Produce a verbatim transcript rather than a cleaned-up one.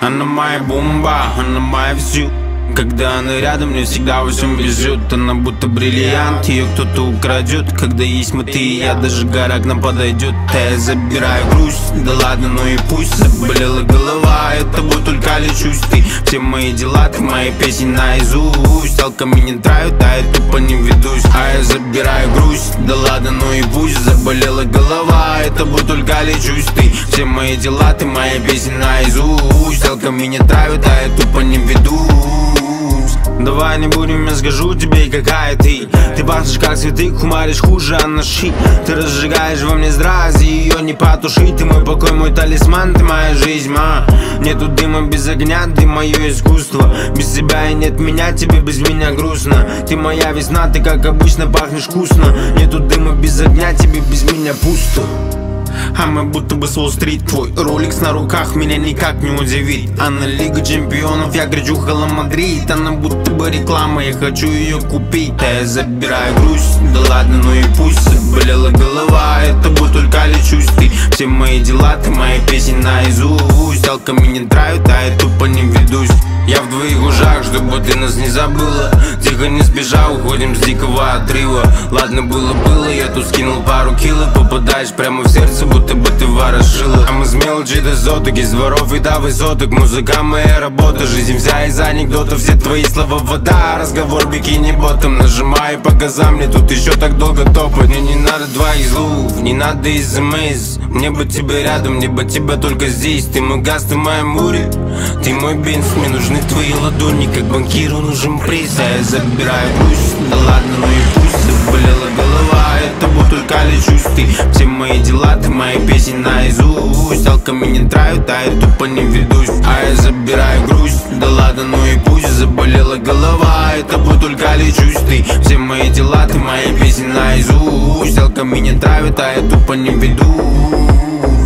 Она моя бомба, она моя всю. Когда она рядом, мне всегда во всем везет. Она будто бриллиант, ее кто-то украдет. Когда есть мы, ты и я, даже гора к нам подойдет. А я забираю грусть, да ладно, ну и пусть. Заболела голова, я тобой только лечусь. Ты все мои дела, ты мои песни наизусть. Алками не травят, а я тупо не ведусь. А я забираю грусть, да ладно, ну и пусть. Заболела голова, я тобой только лечусь. Ты все мои дела, ты мои песни наизусть. Алками не травят, а я тупо не ведусь. Давай не будем, я скажу тебе, какая ты. Ты пахнешь как цветы, хумаришь хуже анаши. Ты разжигаешь во мне страсть, ее не потушить. Ты мой покой, мой талисман, ты моя жизнь, ма. Нету дыма без огня, ты мое искусство. Без тебя и нет меня, тебе без меня грустно. Ты моя весна, ты как обычно пахнешь вкусно. Нету дыма без огня, тебе без меня пусто. А мы будто бы с Уолл-стрит. Твой роликс на руках меня никак не удивит. Она Лига Чемпионов, я кричу Хэлла Мадрид. Она будто бы реклама, я хочу ее купить. А я забираю грусть, да ладно, ну и пусть. Заболела голова, я тобой только лечусь. Ты все мои дела, ты мои песни наизусть. Алками не травят, а я тупо не ведусь. Я в двоих ужах, чтобы ты нас не забыла. Тихо не сбежал, уходим с дикого отрыва. Ладно, было-было, я тут скинул пару кило. Попадаешь прямо в сердце, будто бы ты ворошила. А мы с мелочи до соток, из дворов и до высоток. Музыка моя работа, жизнь вся из анекдотов. Все твои слова вода, разговор бикини-ботом. Нажимаю по газам, мне тут еще так долго топать. Мне не надо двоих слов, не надо смс. Мне бы тебя рядом, мне бы тебя только здесь. Ты мой газ, ты моя мури, ты мой бенз. Мне нужны твои ладони, как банкиру нужен приз. А я забираю грусть, да ладно, ну и пусть. Заболела голова, я тобой только лечусь. Ты все мои дела, ты мои песни наизусть. Алками не травят, а я тупо не ведусь. А я забираю грусть, да ладно, ну и пусть. Заболела голова, я тобой только лечусь. Ты все мои дела, ты мои песни наизусть. Алками не травят, а я тупо не ведусь.